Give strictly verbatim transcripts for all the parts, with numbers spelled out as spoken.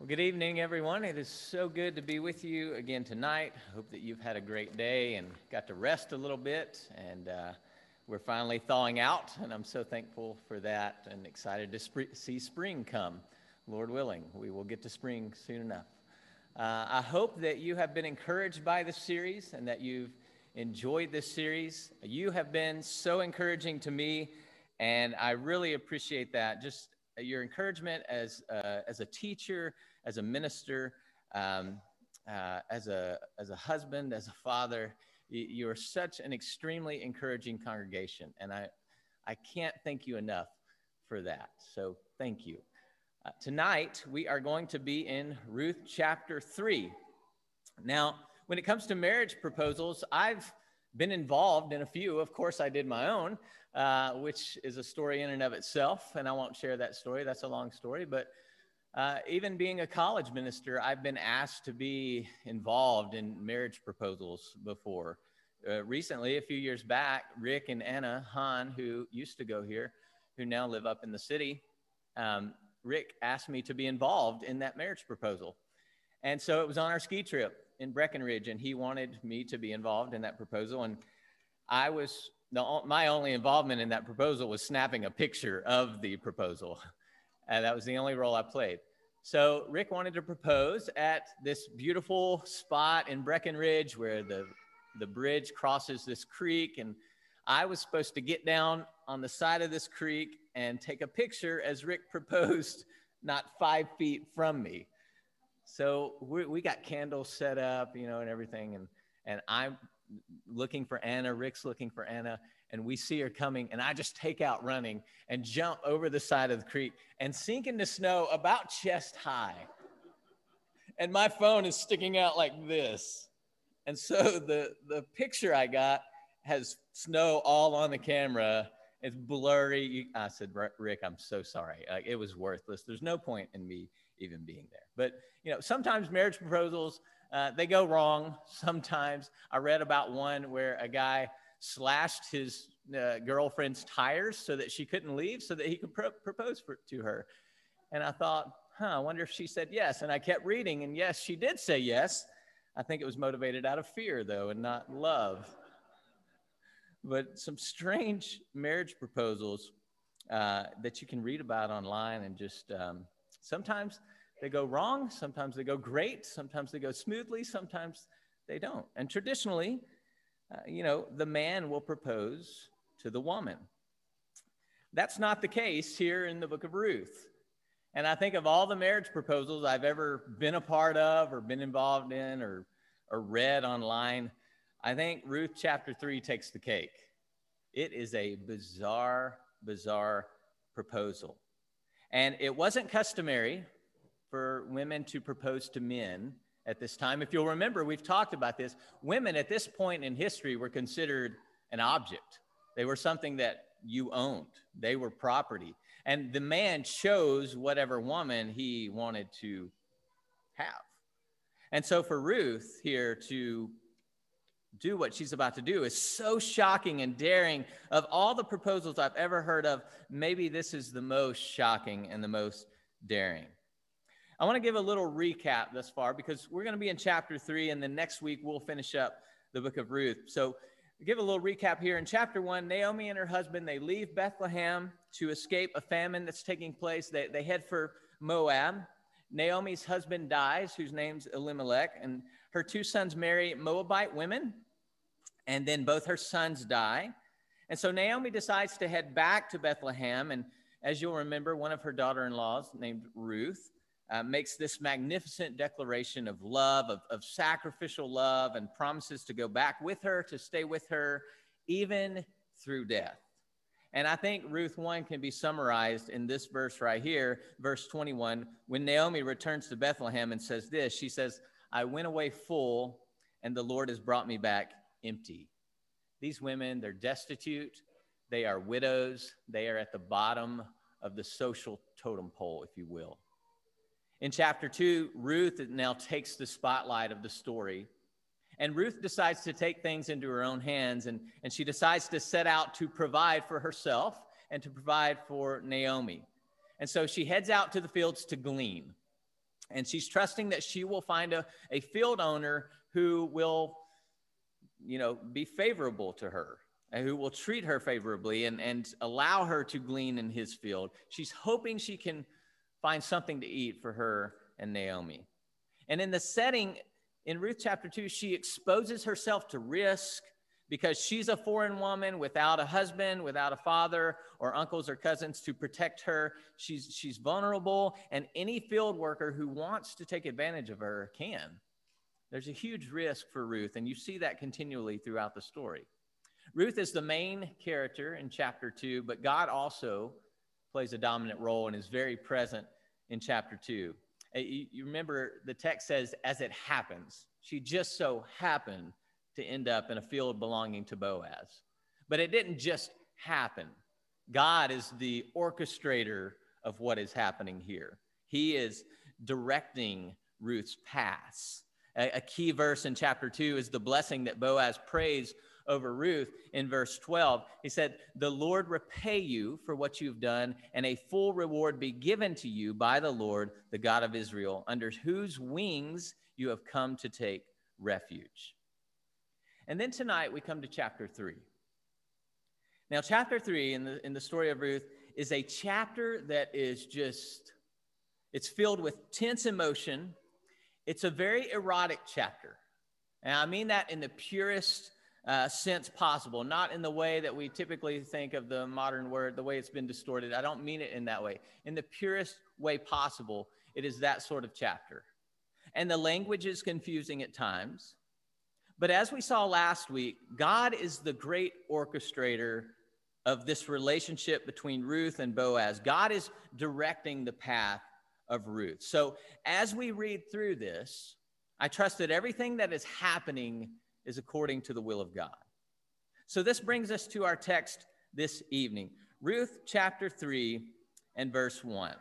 Well, good evening, everyone. It is so good to be with you again tonight. Hope that you've had a great day and got to rest a little bit. And uh, we're finally thawing out, and I'm so thankful for that and excited to sp- see spring come. Lord willing, we will get to spring soon enough. Uh, I hope that you have been encouraged by this series and that you've enjoyed this series. You have been so encouraging to me, and I really appreciate that. Just your encouragement as uh, as a teacher, as a minister, um, uh, as a as a husband, as a father. You, you are such an extremely encouraging congregation, and I I can't thank you enough for that. So thank you. Uh, tonight we are going to be in Ruth chapter three. Now, when it comes to marriage proposals, I've been involved in a few. Of course, I did my own, uh, which is a story in and of itself, and I won't share that story. That's a long story. But uh, even being a college minister, I've been asked to be involved in marriage proposals before. Uh, recently, a few years back, Rick and Anna Hahn, who used to go here, who now live up in the city, um, Rick asked me to be involved in that marriage proposal. And so it was on our ski trip in Breckenridge, and he wanted me to be involved in that proposal. And I was, the, my only involvement in that proposal was snapping a picture of the proposal. And that was the only role I played. So Rick wanted to propose at this beautiful spot in Breckenridge where the, the bridge crosses this creek. And I was supposed to get down on the side of this creek and take a picture as Rick proposed not five feet from me. So we, we got candles set up, you know, and everything. And, and I'm looking for Anna, Rick's looking for Anna, and we see her coming. And I just take out running and jump over the side of the creek and sink into snow about chest high. And my phone is sticking out like this. And so the, the picture I got has snow all on the camera. It's blurry. I said, Rick, I'm so sorry. Like, it was worthless. There's no point in me even being there. But, you know, sometimes marriage proposals, uh, they go wrong. Sometimes I read about one where a guy slashed his uh, girlfriend's tires so that she couldn't leave so that he could pro- propose for, to her. And I thought, huh, I wonder if she said yes. And I kept reading, and yes, she did say yes. I think it was motivated out of fear, though, and not love. But some strange marriage proposals uh, that you can read about online, and just um, sometimes they go wrong, sometimes they go great, sometimes they go smoothly, sometimes they don't. And traditionally, uh, you know, the man will propose to the woman. That's not the case here in the book of Ruth. And I think of all the marriage proposals I've ever been a part of or been involved in or, or read online, I think Ruth chapter three takes the cake. It is a bizarre, bizarre proposal. And it wasn't customary for women to propose to men at this time. If you'll remember, we've talked about this. Women at this point in history were considered an object. They were something that you owned. They were property. And the man chose whatever woman he wanted to have. And so for Ruth here to do what she's about to do is so shocking and daring. Of all the proposals I've ever heard of, maybe this is the most shocking and the most daring. I want to give a little recap thus far because we're going to be in chapter three, and then next week we'll finish up the book of Ruth. So give a little recap here. In chapter one, Naomi and her husband, they leave Bethlehem to escape a famine that's taking place. They, they head for Moab. Naomi's husband dies, whose name's Elimelech, and her two sons marry Moabite women, and then both her sons die. And so Naomi decides to head back to Bethlehem, and as you'll remember, one of her daughter-in-laws named Ruth uh, makes this magnificent declaration of love, of, of sacrificial love, and promises to go back with her, to stay with her, even through death. And I think Ruth one can be summarized in this verse right here, verse twenty-one, when Naomi returns to Bethlehem and says this. She says, I went away full, and the Lord has brought me back empty. These women, they're destitute. They are widows. They are at the bottom of the social totem pole, if you will. In chapter two, Ruth now takes the spotlight of the story. And Ruth decides to take things into her own hands, and, and she decides to set out to provide for herself and to provide for Naomi. And so she heads out to the fields to glean. And she's trusting that she will find a, a field owner who will, you know, be favorable to her, and who will treat her favorably and, and allow her to glean in his field. She's hoping she can find something to eat for her and Naomi. And in the setting in Ruth chapter two, she exposes herself to risk because she's a foreign woman without a husband, without a father or uncles or cousins to protect her. She's, she's vulnerable, and any field worker who wants to take advantage of her can. There's a huge risk for Ruth, and you see that continually throughout the story. Ruth is the main character in chapter two, but God also plays a dominant role and is very present in chapter two. You, you remember the text says, as it happens. She just so happened to end up in a field belonging to Boaz. But it didn't just happen. God is the orchestrator of what is happening here. He is directing Ruth's paths. A, a key verse in chapter two is the blessing that Boaz prays over Ruth in verse twelve. He said, "The Lord repay you for what you've done, and a full reward be given to you by the Lord, the God of Israel, under whose wings you have come to take refuge." And then tonight we come to chapter three. Now, chapter three in the, in the story of Ruth is a chapter that is just, it's filled with tense emotion. It's a very erotic chapter. And I mean that in the purest uh, sense possible, not in the way that we typically think of the modern word, the way it's been distorted. I don't mean it in that way. In the purest way possible, it is that sort of chapter. And the language is confusing at times. But as we saw last week, God is the great orchestrator of this relationship between Ruth and Boaz. God is directing the path of Ruth. So as we read through this, I trust that everything that is happening is according to the will of God. So this brings us to our text this evening, Ruth chapter three and verse one.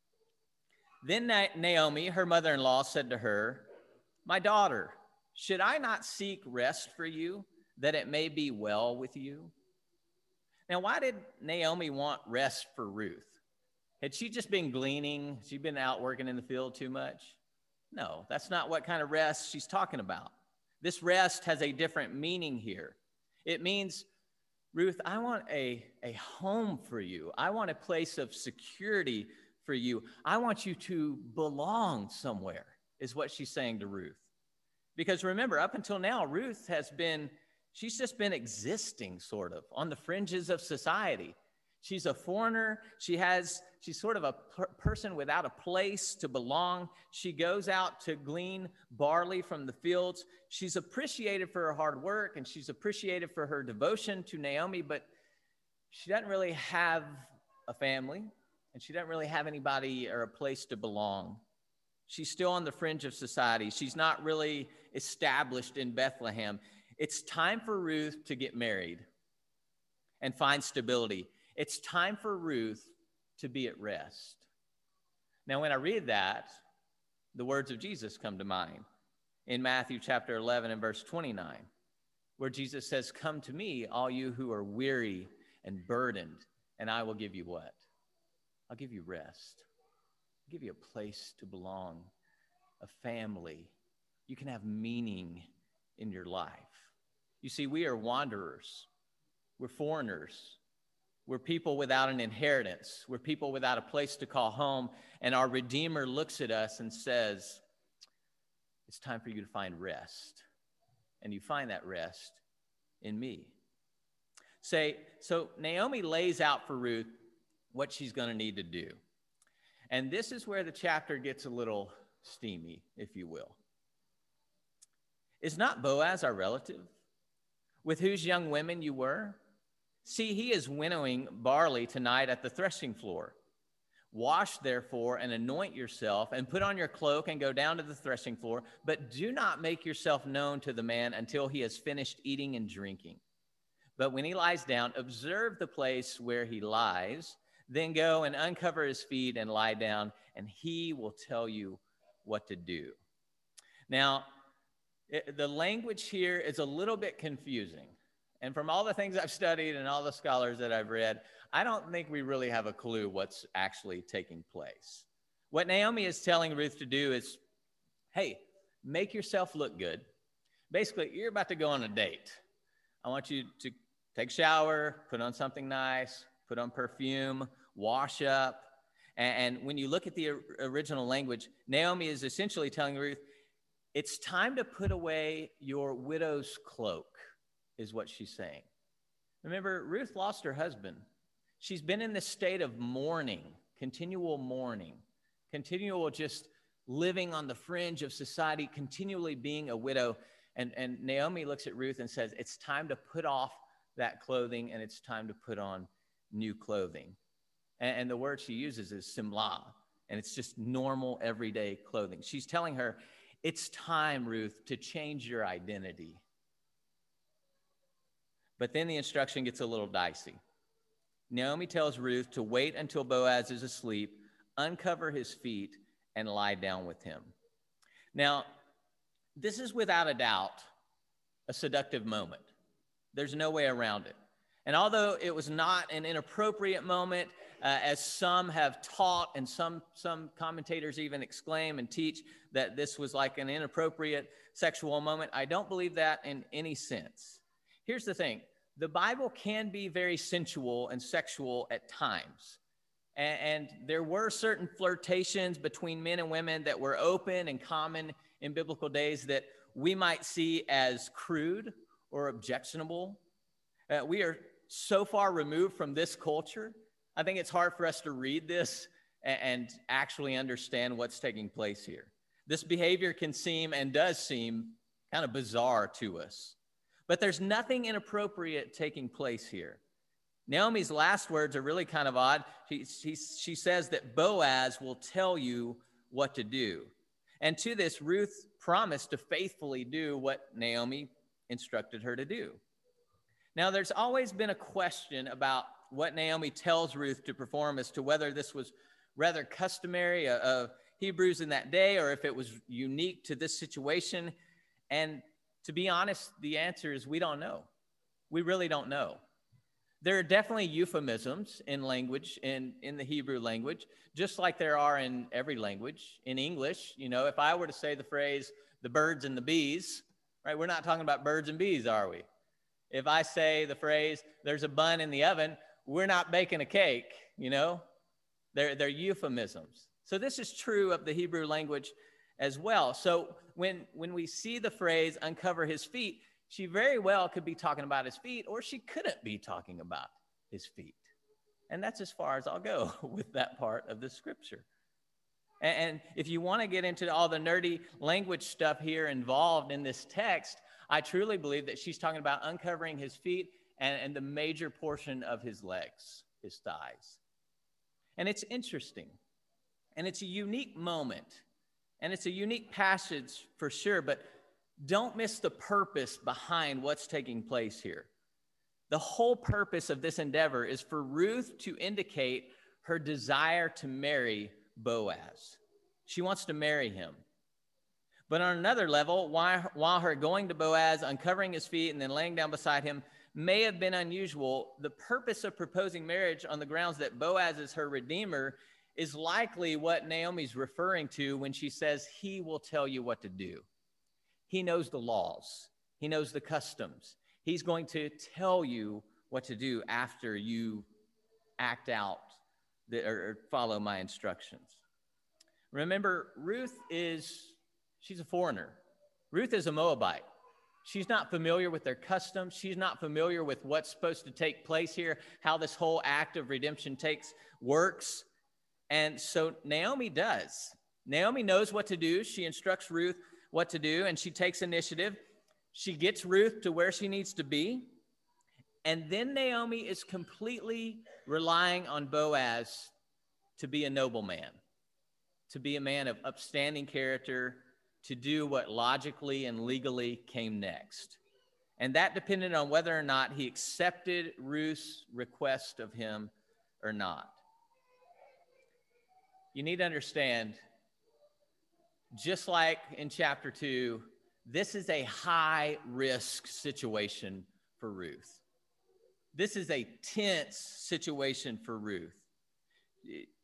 Then Naomi, her mother-in-law, said to her, "My daughter, should I not seek rest for you, that it may be well with you?" Now, why did Naomi want rest for Ruth? Had she just been gleaning? She'd been out working in the field too much? No, that's not what kind of rest she's talking about. This rest has a different meaning here. It means, Ruth, I want a, a home for you. I want a place of security for you. I want you to belong somewhere, is what she's saying to Ruth. Because remember, up until now, Ruth has been, she's just been existing sort of on the fringes of society. She's a foreigner. She has, she's sort of a per- person without a place to belong. She goes out to glean barley from the fields. She's appreciated for her hard work, and she's appreciated for her devotion to Naomi, but she doesn't really have a family, and she doesn't really have anybody or a place to belong. She's still on the fringe of society. She's not really established in Bethlehem. It's time for Ruth to get married and find stability. It's time for Ruth to be at rest. Now, when I read that, the words of Jesus come to mind in Matthew chapter eleven and verse twenty-nine, where Jesus says, "Come to me, all you who are weary and burdened, and I will give you what? I'll give you rest. I'll give you a place to belong, a family. You can have meaning in your life." You see, we are wanderers. We're foreigners. We're people without an inheritance. We're people without a place to call home. And our Redeemer looks at us and says, it's time for you to find rest. And you find that rest in me. Say, so Naomi lays out for Ruth what she's going to need to do. And this is where the chapter gets a little steamy, if you will. Is not Boaz our relative, with whose young women you were? See, he is winnowing barley tonight at the threshing floor. Wash, therefore, and anoint yourself, and put on your cloak and go down to the threshing floor, but do not make yourself known to the man until he has finished eating and drinking. But when he lies down, observe the place where he lies, then go and uncover his feet and lie down, and he will tell you what to do. Now, it, the language here is a little bit confusing. And from all the things I've studied and all the scholars that I've read, I don't think we really have a clue what's actually taking place. What Naomi is telling Ruth to do is, hey, make yourself look good. Basically, you're about to go on a date. I want you to take a shower, put on something nice, put on perfume, wash up. And, and when you look at the original language, Naomi is essentially telling Ruth, it's time to put away your widow's cloak, is what she's saying. Remember, Ruth lost her husband. She's been in this state of mourning, continual mourning, continual just living on the fringe of society, continually being a widow. And, and Naomi looks at Ruth and says, it's time to put off that clothing and it's time to put on new clothing. And, and the word she uses is simlah, and it's just normal, everyday clothing. She's telling her, it's time, Ruth, to change your identity. But then the instruction gets a little dicey. Naomi tells Ruth to wait until Boaz is asleep, uncover his feet, and lie down with him. Now, this is without a doubt a seductive moment. There's no way around it. And although it was not an inappropriate moment, uh, as some have taught, and some, some commentators even exclaim and teach that this was like an inappropriate sexual moment, I don't believe that in any sense. Here's the thing. The Bible can be very sensual and sexual at times. And, and there were certain flirtations between men and women that were open and common in biblical days that we might see as crude or objectionable. Uh, we are so far removed from this culture. I think it's hard for us to read this and, and actually understand what's taking place here. This behavior can seem and does seem kind of bizarre to us. But there's nothing inappropriate taking place here. Naomi's last words are really kind of odd. She, she, she says that Boaz will tell you what to do. And to this, Ruth promised to faithfully do what Naomi instructed her to do. Now, there's always been a question about what Naomi tells Ruth to perform as to whether this was rather customary of Hebrews in that day or if it was unique to this situation. And to be honest, the answer is we don't know. We really don't know. There are definitely euphemisms in language, in, in the Hebrew language, just like there are in every language. In English, you know, if I were to say the phrase, the birds and the bees, right, we're not talking about birds and bees, are we? If I say the phrase, there's a bun in the oven, we're not baking a cake, you know? They're, they're euphemisms. So this is true of the Hebrew language as well. So when, when we see the phrase, uncover his feet, she very well could be talking about his feet, or she couldn't be talking about his feet. And that's as far as I'll go with that part of the scripture. And, and if you want to get into all the nerdy language stuff here involved in this text, I truly believe that she's talking about uncovering his feet and, and the major portion of his legs, his thighs. And it's interesting. And it's a unique moment. And it's a unique passage for sure, but don't miss the purpose behind what's taking place here. The whole purpose of this endeavor is for Ruth to indicate her desire to marry Boaz. She wants to marry him. But on another level, while, while her going to Boaz, uncovering his feet, and then laying down beside him may have been unusual, the purpose of proposing marriage on the grounds that Boaz is her redeemer is likely what Naomi's referring to when she says, he will tell you what to do. He knows the laws. He knows the customs. He's going to tell you what to do after you act out the, or follow my instructions. Remember, Ruth is, she's a foreigner. Ruth is a Moabite. She's not familiar with their customs. She's not familiar with what's supposed to take place here, how this whole act of redemption takes, works. And so Naomi does. Naomi knows what to do. She instructs Ruth what to do, and she takes initiative. She gets Ruth to where she needs to be. And then Naomi is completely relying on Boaz to be a noble man, to be a man of upstanding character, to do what logically and legally came next. And that depended on whether or not he accepted Ruth's request of him or not. You need to understand, just like in chapter two, this is a high-risk situation for Ruth. This is a tense situation for Ruth.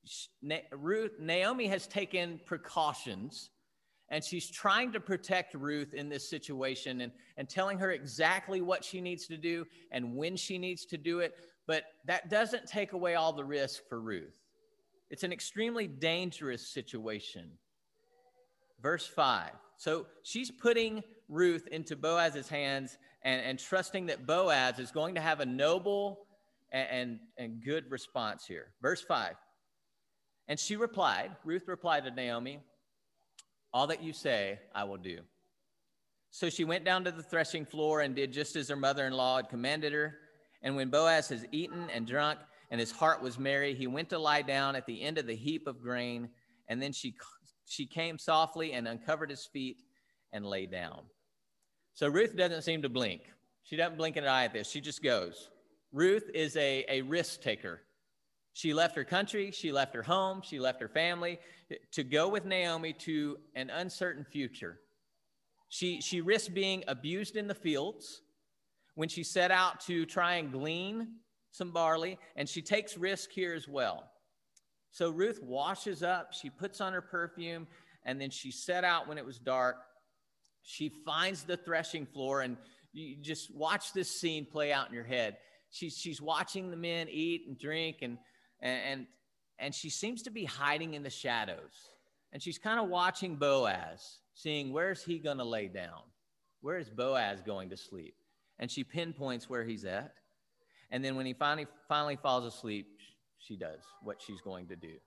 Ruth, Naomi has taken precautions, and she's trying to protect Ruth in this situation and, and telling her exactly what she needs to do and when she needs to do it. But that doesn't take away all the risk for Ruth. It's an extremely dangerous situation. Verse five. So she's putting Ruth into Boaz's hands and, and trusting that Boaz is going to have a noble and, and, and good response here. Verse five. And she replied, Ruth replied to Naomi, all that you say, I will do. So she went down to the threshing floor and did just as her mother-in-law had commanded her. And when Boaz has eaten and drunk and his heart was merry, he went to lie down at the end of the heap of grain. And then she, she came softly and uncovered his feet and lay down. So Ruth doesn't seem to blink. She doesn't blink an eye at this. She just goes. Ruth is a, a risk taker. She left her country, she left her home, she left her family to go with Naomi to an uncertain future. She, she risked being abused in the fields when she set out to try and glean some barley, and she takes risk here as well. So Ruth washes up, she puts on her perfume, and then she set out when it was dark. She finds the threshing floor, and you just watch this scene play out in your head. She's, she's watching the men eat and drink, and And, and she seems to be hiding in the shadows. And she's kind of watching Boaz, seeing where's he going to lay down? Where is Boaz going to sleep? And she pinpoints where he's at. And then when he finally, finally falls asleep, she does what she's going to do.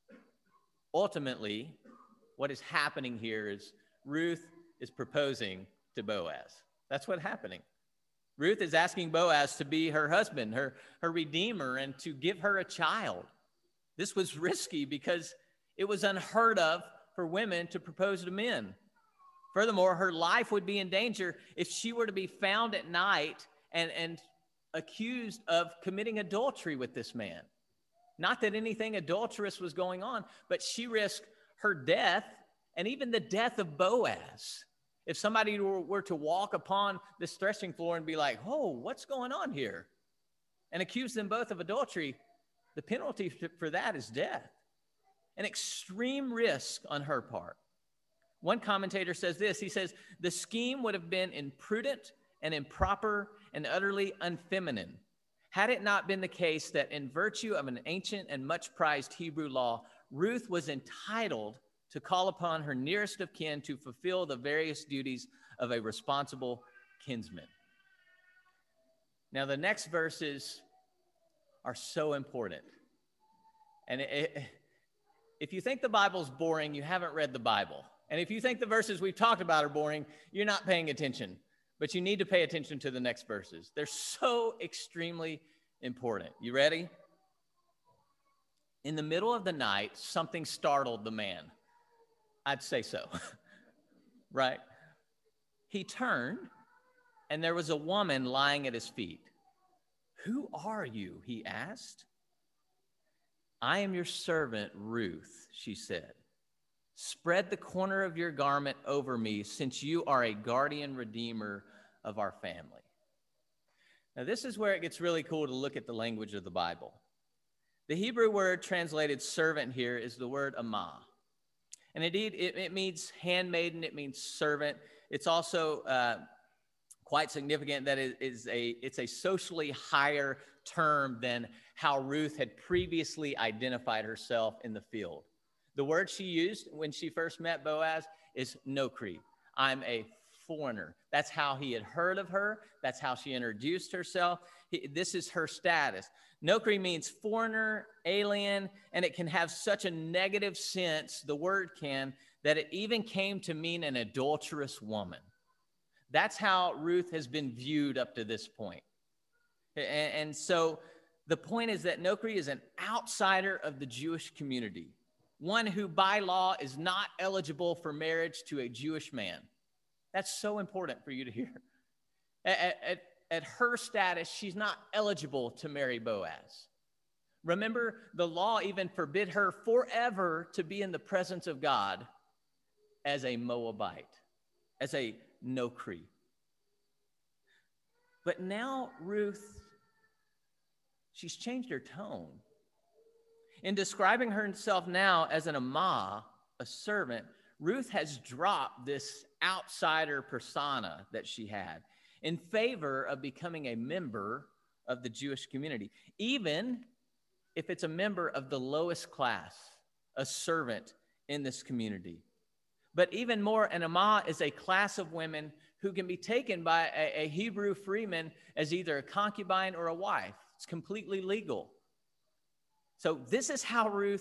Ultimately, what is happening here is Ruth is proposing to Boaz. That's what's happening. Ruth is asking Boaz to be her husband, her, her redeemer, and to give her a child. This was risky because it was unheard of for women to propose to men. Furthermore, her life would be in danger if she were to be found at night and, and accused of committing adultery with this man. Not that anything adulterous was going on, but she risked her death and even the death of Boaz. If somebody were to walk upon this threshing floor and be like, oh, what's going on here? And accuse them both of adultery, the penalty for that is death. An extreme risk on her part. One commentator says this, he says, the scheme would have been imprudent and improper and utterly unfeminine, had it not been the case that in virtue of an ancient and much prized Hebrew law, Ruth was entitled to call upon her nearest of kin to fulfill the various duties of a responsible kinsman. Now, the next verses are so important. And it, it, if you think the Bible's boring, you haven't read the Bible. And if you think the verses we've talked about are boring, you're not paying attention. But you need to pay attention to the next verses. They're so extremely important. You ready? In the middle of the night, something startled the man. I'd say so, right? He turned, and there was a woman lying at his feet. Who are you? He asked. I am your servant, Ruth, she said. Spread the corner of your garment over me, since you are a guardian redeemer of our family. Now, this is where it gets really cool to look at the language of the Bible. The Hebrew word translated servant here is the word amah. And indeed, it, it means handmaiden, it means servant. It's also uh, quite significant that it is a, it's a socially higher term than how Ruth had previously identified herself in the field. The word she used when she first met Boaz is nokri. I'm a foreigner. That's how he had heard of her. That's how she introduced herself. He, this is her status. Nokri means foreigner, alien, and it can have such a negative sense, the word can, that it even came to mean an adulterous woman. That's how Ruth has been viewed up to this point. And, and so the point is that Nokri is an outsider of the Jewish community, one who by law is not eligible for marriage to a Jewish man. That's so important for you to hear. At, at, at her status, she's not eligible to marry Boaz. Remember, the law even forbid her forever to be in the presence of God as a Moabite, as a Nokri. But now Ruth, she's changed her tone. In describing herself now as an amah, a servant, Ruth has dropped this outsider persona that she had in favor of becoming a member of the Jewish community, even if it's a member of the lowest class, a servant in this community. But even more, an amah is a class of women who can be taken by a, a Hebrew freeman as either a concubine or a wife. It's completely legal. So this is how Ruth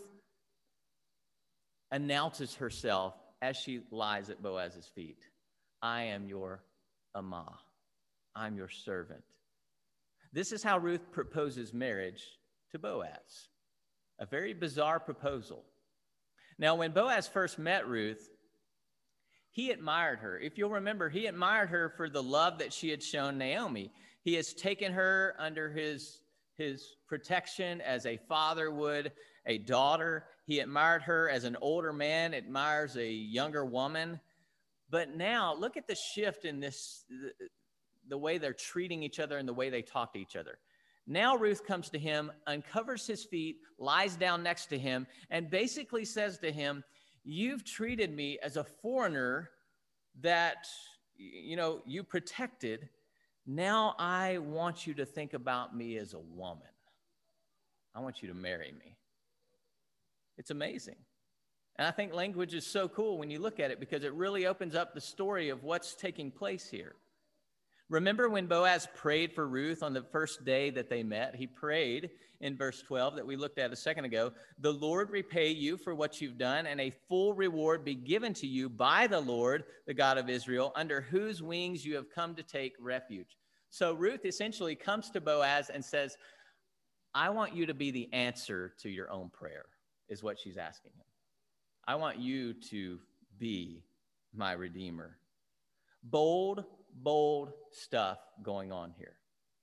announces herself as she lies at Boaz's feet. I am your amah. I'm your servant. This is how Ruth proposes marriage to Boaz. A very bizarre proposal. Now, when Boaz first met Ruth, he admired her. If you'll remember, he admired her for the love that she had shown Naomi. He has taken her under his, his protection as a father would a daughter. He admired her as an older man admires a younger woman. But now, look at the shift in this, the, the way they're treating each other and the way they talk to each other. Now Ruth comes to him, uncovers his feet, lies down next to him, and basically says to him, you've treated me as a foreigner that, you know, you protected. Now I want you to think about me as a woman. I want you to marry me. It's amazing. And I think language is so cool when you look at it because it really opens up the story of what's taking place here. Remember when Boaz prayed for Ruth on the first day that they met? He prayed in verse twelve that we looked at a second ago, the Lord repay you for what you've done, and a full reward be given to you by the Lord, the God of Israel, under whose wings you have come to take refuge. So Ruth essentially comes to Boaz and says, I want you to be the answer to your own prayer, is what she's asking him. I want you to be my redeemer. Bold, bold stuff going on here.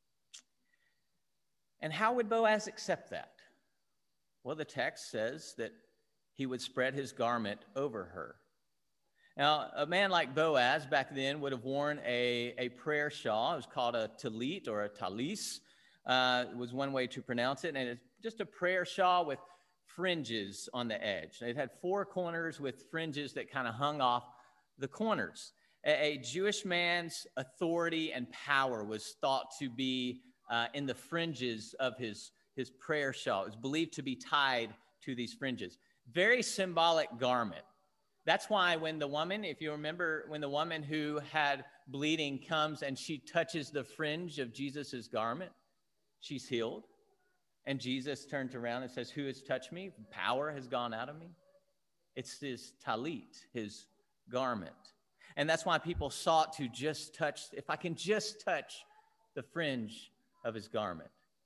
And how would Boaz accept that? Well, the text says that he would spread his garment over her. Now, a man like Boaz back then would have worn a, a prayer shawl. It was called a talit or a talis, uh, was one way to pronounce it. And it's just a prayer shawl with fringes on the edge. It had four corners with fringes that kind of hung off the corners. A, a Jewish man's authority and power was thought to be uh, in the fringes of his, his prayer shawl. It was believed to be tied to these fringes. Very symbolic garment. That's why when the woman, if you remember, when the woman who had bleeding comes and she touches the fringe of Jesus's garment, she's healed. And Jesus turns around and says, who has touched me? Power has gone out of me. It's his talit, his garment. And that's why people sought to just touch, if I can just touch the fringe of his garment.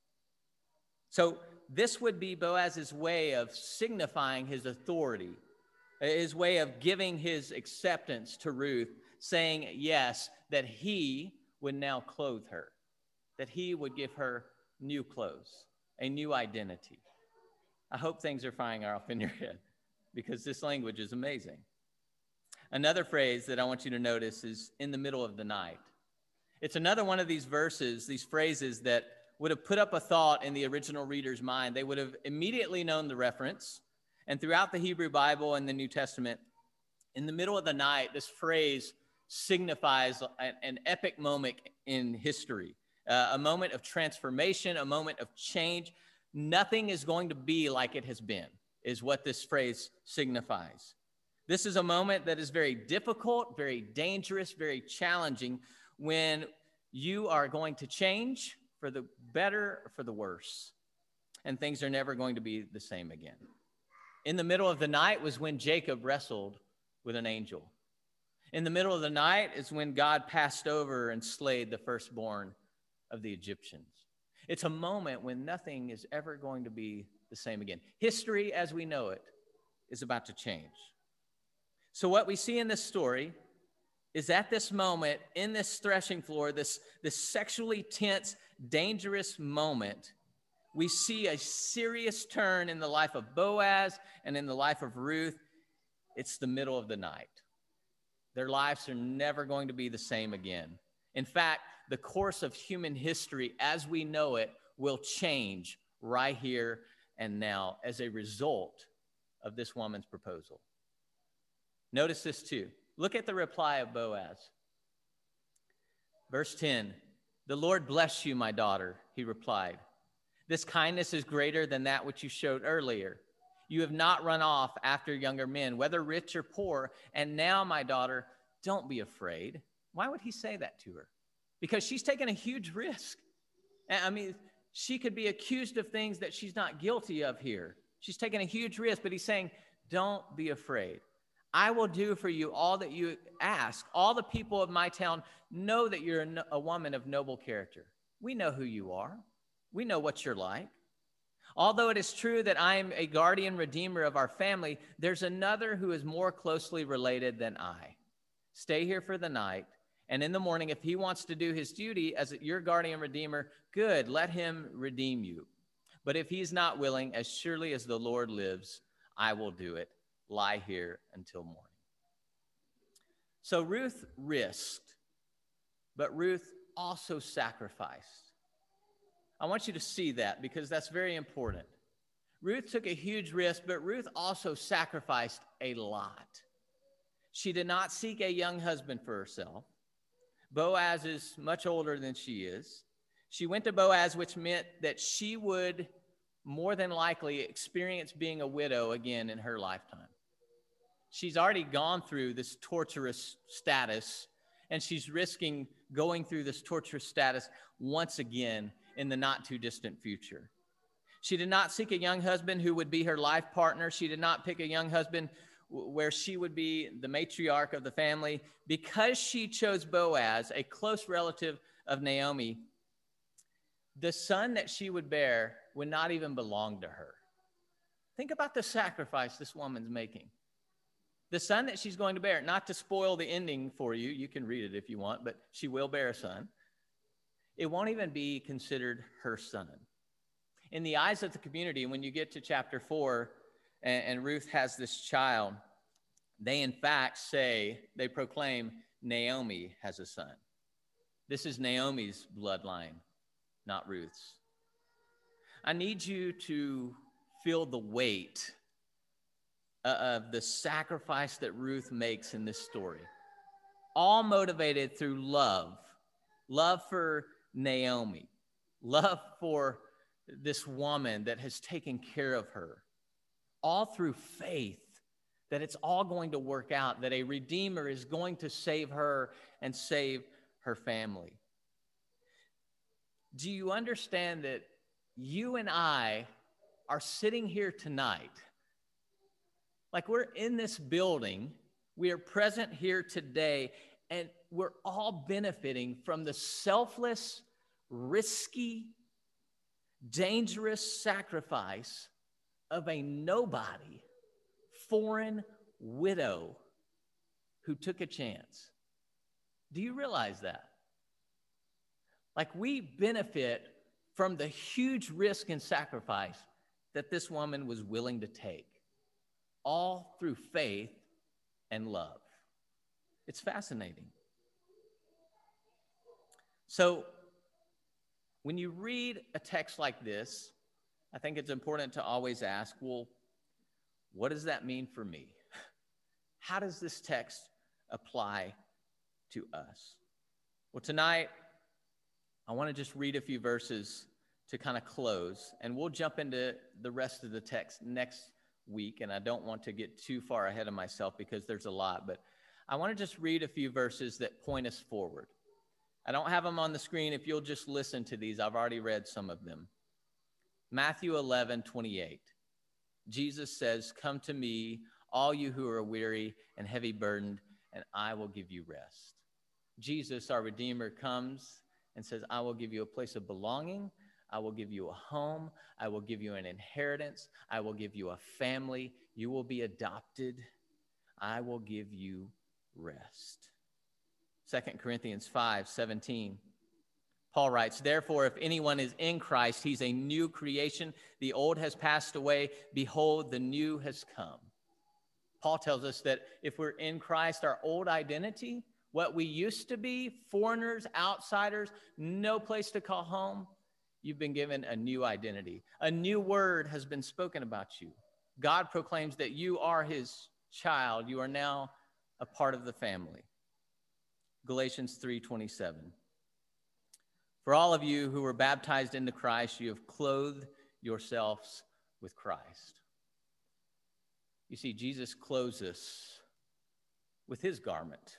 So this would be Boaz's way of signifying his authority, his way of giving his acceptance to Ruth, saying, yes, that he would now clothe her, that he would give her new clothes, a new identity. I hope things are firing off in your head because this language is amazing. Another phrase that I want you to notice is in the middle of the night. It's another one of these verses, these phrases that would have put up a thought in the original reader's mind. They would have immediately known the reference. And throughout the Hebrew Bible and the New Testament, in the middle of the night, this phrase signifies an, an epic moment in history, uh, a moment of transformation, a moment of change. Nothing is going to be like it has been, is what this phrase signifies. This is a moment that is very difficult, very dangerous, very challenging when you are going to change for the better or for the worse, and things are never going to be the same again. In the middle of the night was when Jacob wrestled with an angel. In the middle of the night is when God passed over and slayed the firstborn of the Egyptians. It's a moment when nothing is ever going to be the same again. History as we know it is about to change. So what we see in this story is at this moment, in this threshing floor, this, this sexually tense, dangerous moment, we see a serious turn in the life of Boaz and in the life of Ruth. It's the middle of the night. Their lives are never going to be the same again. In fact, the course of human history as we know it will change right here and now as a result of this woman's proposal. Notice this too. Look at the reply of Boaz. Verse ten, "The Lord bless you, my daughter," he replied. "This kindness is greater than that which you showed earlier. You have not run off after younger men, whether rich or poor. And now, my daughter, don't be afraid." Why would he say that to her? Because she's taken a huge risk. I mean, she could be accused of things that she's not guilty of here. She's taken a huge risk, but he's saying, don't be afraid. I will do for you all that you ask. All the people of my town know that you're a, no- a woman of noble character. We know who you are. We know what you're like. Although it is true that I am a guardian redeemer of our family, there's another who is more closely related than I. Stay here for the night, and in the morning, if he wants to do his duty as your guardian redeemer, good, let him redeem you. But if he's not willing, as surely as the Lord lives, I will do it. Lie here until morning. So Ruth risked, but Ruth also sacrificed. I want you to see that because that's very important. Ruth took a huge risk, but Ruth also sacrificed a lot. She did not seek a young husband for herself. Boaz is much older than she is. She went to Boaz, which meant that she would more than likely experience being a widow again in her lifetime. She's already gone through this torturous status, and she's risking going through this torturous status once again in the not too distant future. She did not seek a young husband who would be her life partner. She did not pick a young husband where she would be the matriarch of the family. Because she chose Boaz, a close relative of Naomi, the son that she would bear would not even belong to her. Think about the sacrifice this woman's making. The son that she's going to bear, not to spoil the ending for you, you can read it if you want, but she will bear a son. It won't even be considered her son. In the eyes of the community, when you get to chapter four, and, and Ruth has this child, they in fact say, they proclaim, Naomi has a son. This is Naomi's bloodline, not Ruth's. I need you to feel the weight of the sacrifice that Ruth makes in this story. All motivated through love. Love for Naomi. Love for this woman that has taken care of her. All through faith that it's all going to work out, that a redeemer is going to save her and save her family. Do you understand that you and I are sitting here tonight? Like we're in this building, we are present here today, and we're all benefiting from the selfless, risky, dangerous sacrifice of a nobody, foreign widow who took a chance. Do you realize that? Like we benefit from the huge risk and sacrifice that this woman was willing to take, all through faith and love. It's fascinating. So when you read a text like this, I think it's important to always ask, well, what does that mean for me? How does this text apply to us? Well, tonight, I want to just read a few verses to kind of close, and we'll jump into the rest of the text next week, and I don't want to get too far ahead of myself because there's a lot, but I want to just read a few verses that point us forward. I don't have them on the screen. If you'll just listen to these, I've already read some of them. Matthew eleven twenty-eight. Jesus says, "Come to me, all you who are weary and heavy burdened, and I will give you rest." Jesus, our Redeemer, comes and says, I will give you a place of belonging. I will give you a home. I will give you an inheritance. I will give you a family. You will be adopted. I will give you rest. Second Corinthians five seventeen. Paul writes, "Therefore, if anyone is in Christ, he's a new creation. The old has passed away. Behold, the new has come." Paul tells us that if we're in Christ, our old identity, what we used to be, foreigners, outsiders, no place to call home, You've been given a new identity. A new word has been spoken about you. God proclaims that you are his child. You are now a part of the family. Galatians three twenty-seven. For all of you who were baptized into Christ, you have clothed yourselves with Christ. You see, Jesus clothes us with his garment.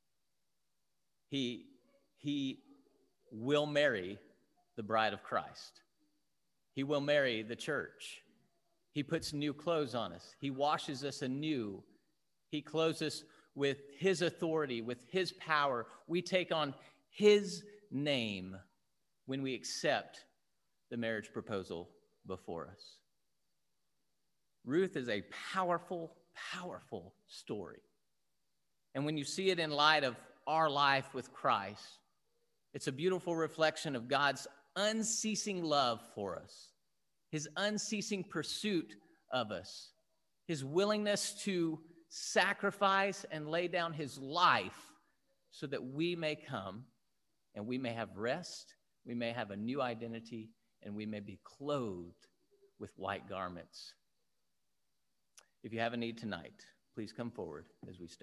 He, he will marry the bride of Christ. He will marry the church. He puts new clothes on us. He washes us anew. He clothes us with his authority, with his power. We take on his name when we accept the marriage proposal before us. Ruth is a powerful, powerful story. And when you see it in light of our life with Christ, it's a beautiful reflection of God's unceasing love for us, his unceasing pursuit of us, his willingness to sacrifice and lay down his life so that we may come and we may have rest, we may have a new identity, and we may be clothed with white garments. If you have a need tonight, please come forward as we stand.